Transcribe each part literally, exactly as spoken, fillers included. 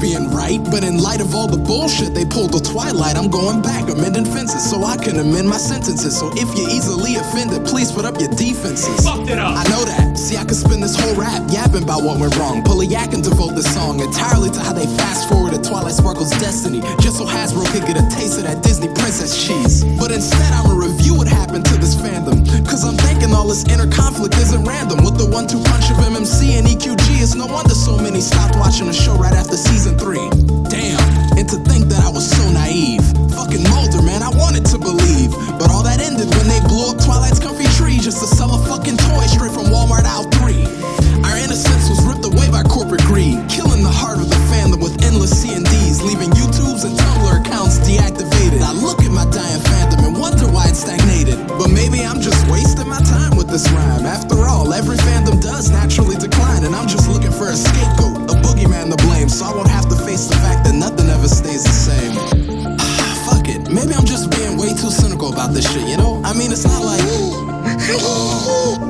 being right, but in light of all the bullshit they pulled the Twilight, I'm going back, amending fences so I can amend my sentences. So if you're easily offended, please put up your defenses. Fucked it up. I know that. See, I could spend this whole rap yapping about what went wrong. Yak and devote this song entirely to how they fast forwarded Twilight Sparkle's destiny, just so Hasbro could get a taste of that Disney princess cheese. But instead, I'ma review what happened to this fandom, cause I'm thinking all this inner conflict isn't random. With the one two punch of M M C and E Q G, it's no wonder so many stopped watching the show right after season three. Damn, and to think that I was so naive. Fucking Mulder, man, I wanted to believe, but all that ended when they blew up Twilight's comfy tree just to sell a fucking toy straight from Walmart aisle three. Our innocence was ripped away by corporate greed, killing the heart of the fandom with endless C and Ds, leaving YouTube's and Tumblr accounts deactivated. I look at my dying fandom and wonder why it stagnated, but maybe I'm just wasting my time with this rhyme. After all, every fandom does naturally decline, and I'm just looking for a scapegoat, a boogeyman to blame, so I won't have to face the fact that nothing ever stays the same. Fuck it, maybe I'm just being way too cynical about this shit, you know? I mean, it's not like... Oh.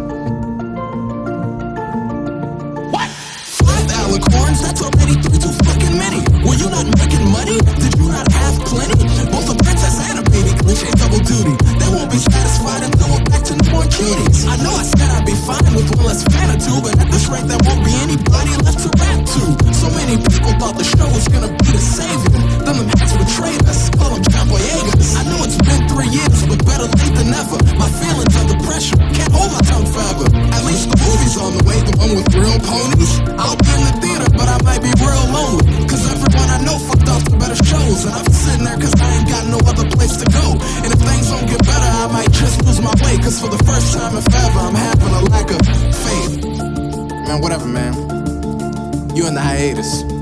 Alicorns, that's already three too fucking many. Were you not making money? Did you not have plenty? Both a princess and a baby cliche double duty. They won't be satisfied until we're back to newborn cuties. I know I said I'd be fine with one less fan or two, but at this rate there won't be anybody left to rap to. So many people thought the show was gonna be the savior, then them hats betrayed us, call them John Boyegas. I know it's been three years, but better late than never. My feelings under pressure, can't hold my tongue forever. At least the movie's on the way, the one with real ponies. I'll be in the theater, but I might be real lonely, cause everyone I know fucked off the better shows, and I'm sitting there cause I ain't got no other place to go. And if things don't get better, I might just lose my way, cause for the first time if ever, I'm having a lack of faith. Man, whatever, man. You in the hiatus.